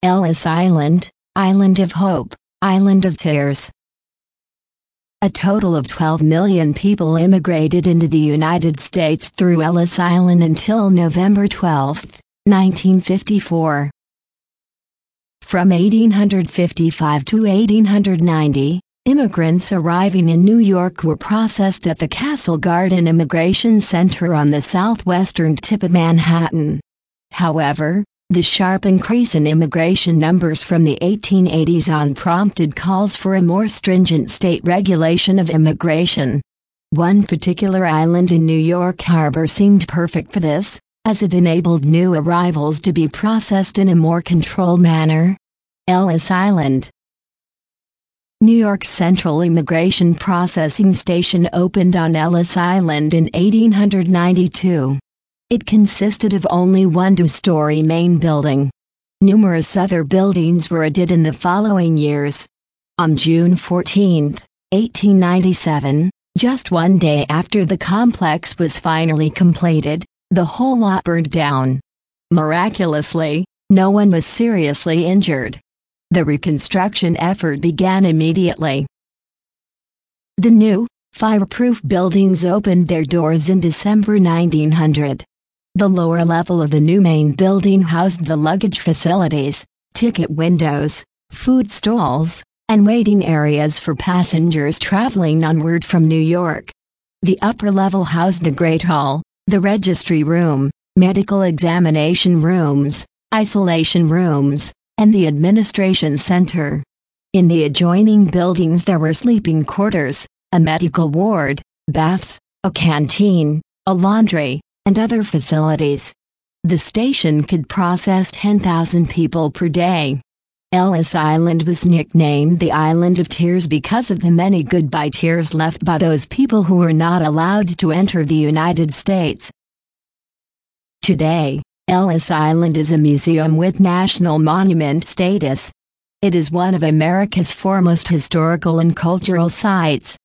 Ellis Island, Island of Hope, Island of Tears. A total of 12 million people immigrated into the United States through Ellis Island until November 12, 1954. From 1855 to 1890, immigrants arriving in New York were processed at the Castle Garden Immigration Center on the southwestern tip of Manhattan. However, the sharp increase in immigration numbers from the 1880s on prompted calls for a more stringent state regulation of immigration. One particular island in New York Harbor seemed perfect for this, as it enabled new arrivals to be processed in a more controlled manner. Ellis Island. New York's Central Immigration Processing Station opened on Ellis Island in 1892. It consisted of only one two-story main building. Numerous other buildings were added in the following years. On June 14, 1897, just one day after the complex was finally completed, the whole lot burned down. Miraculously, no one was seriously injured. The reconstruction effort began immediately. The new, fireproof buildings opened their doors in December 1900. The lower level of the new main building housed the luggage facilities, ticket windows, food stalls, and waiting areas for passengers traveling onward from New York. The upper level housed the Great Hall, the registry room, medical examination rooms, isolation rooms, and the administration center. In the adjoining buildings there were sleeping quarters, a medical ward, baths, a canteen, a laundry, and other facilities. The station could process 10,000 people per day. Ellis Island was nicknamed the Island of Tears because of the many goodbye tears left by those people who were not allowed to enter the United States. Today, Ellis Island is a museum with national monument status. It is one of America's foremost historical and cultural sites.